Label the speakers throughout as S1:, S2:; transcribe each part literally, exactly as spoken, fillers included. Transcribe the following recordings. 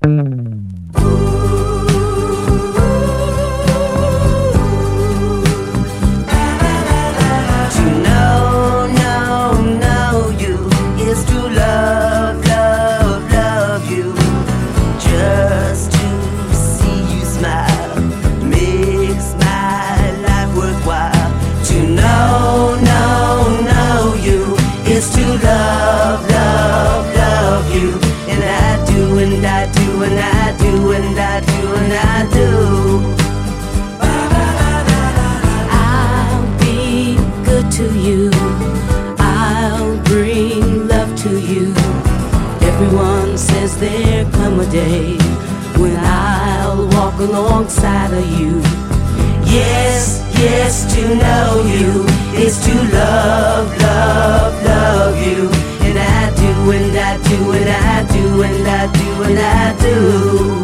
S1: Alongside of you. Yes, yes, to know you is to love, love, love you. And I do, and I do, and I do, and I do, and I do.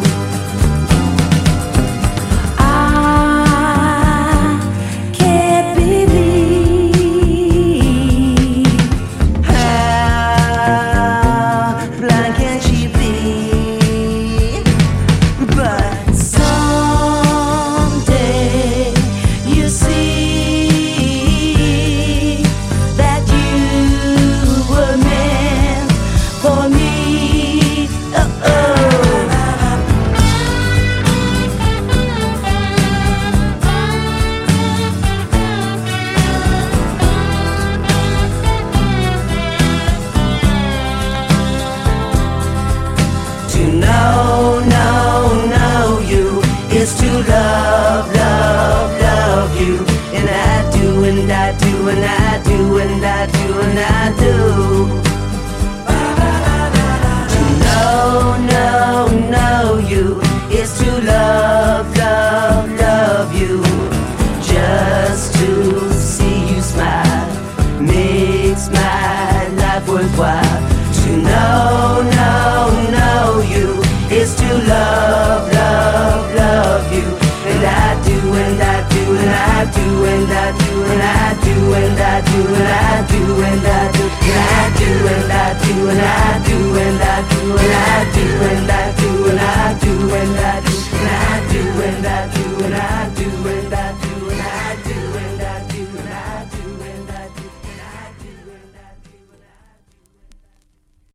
S1: I can't believe how blind can she be? But to love, love, love you. And I do, and I do, and I do, and I do, and I do. To know, know, know you is to love, love, love you. Just to see you smile makes my life worthwhile. To know, know, know you is to love, love, love you. And I do, and I do, and I do, and I do, and I do, and I do, and I do, and I do, and I do, and I do, and I do, and I do, and I do, and I do, and I do, and I